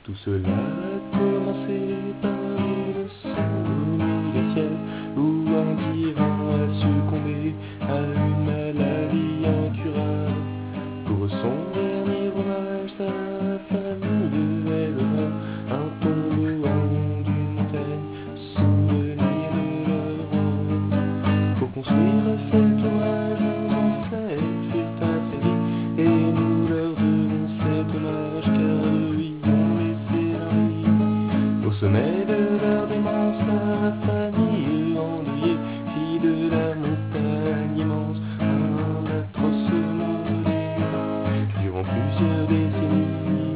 Tout cela a commencé par une sombre nuit de ciel où un tyran a succombé à une maladie incurable. Pour son dernier hommage, sa famille éleva un tombeau en haut d'une montagne, souvenir de leur rose. Pour construire cet ouvrage, nos ancêtres furent asservis, et nous leur devons cet hommage, car eux y ont laissé leur vie. Au sommet de leur démence, la famille endeuillée fit de la montagne immense un atroce mausolée. Durant plusieurs décennies,